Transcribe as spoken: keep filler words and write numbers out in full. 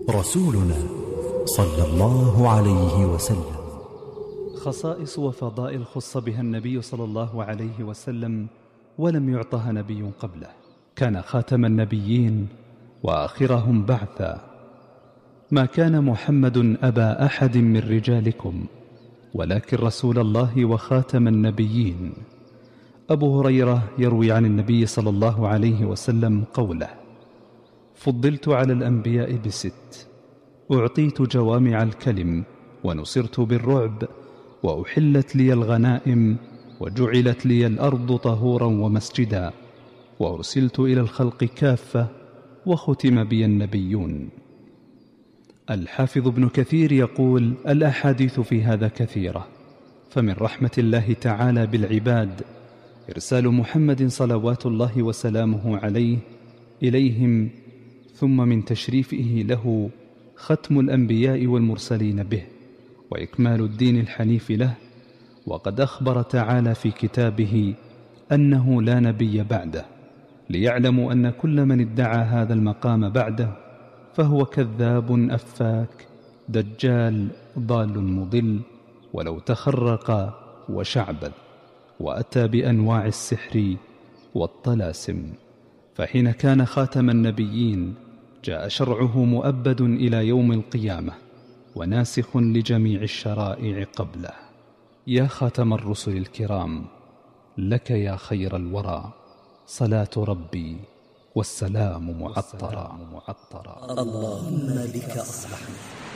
رسولنا صلى الله عليه وسلم. خصائص وفضائل خص بها النبي صلى الله عليه وسلم ولم يعطها نبي قبله. كان خاتم النبيين وآخرهم بعثا. ما كان محمد أبا أحد من رجالكم ولكن رسول الله وخاتم النبيين. أبو هريرة يروي عن النبي صلى الله عليه وسلم قوله: فضلت على الأنبياء بست، أعطيت جوامع الكلم، ونصرت بالرعب، وأحلت لي الغنائم، وجعلت لي الأرض طهورا ومسجدا، وأرسلت إلى الخلق كافة، وختم بي النبيون. الحافظ ابن كثير يقول: الأحاديث في هذا كثيرة، فمن رحمة الله تعالى بالعباد إرسال محمد صلوات الله وسلامه عليه إليهم، ثم من تشريفه له ختم الأنبياء والمرسلين به، وإكمال الدين الحنيف له. وقد أخبر تعالى في كتابه أنه لا نبي بعده، ليعلموا أن كل من ادعى هذا المقام بعده فهو كذاب أفاك دجال ضال مضل، ولو تخرق وشعبذ وأتى بأنواع السحر والطلاسم. فحين كان خاتم النبيين جاء شرعه مؤبد إلى يوم القيامة وناسخ لجميع الشرائع قبله. يا خاتم الرسل الكرام، لك يا خير الورى صلاة ربي والسلام معطرا. اللهم بك أصبحنا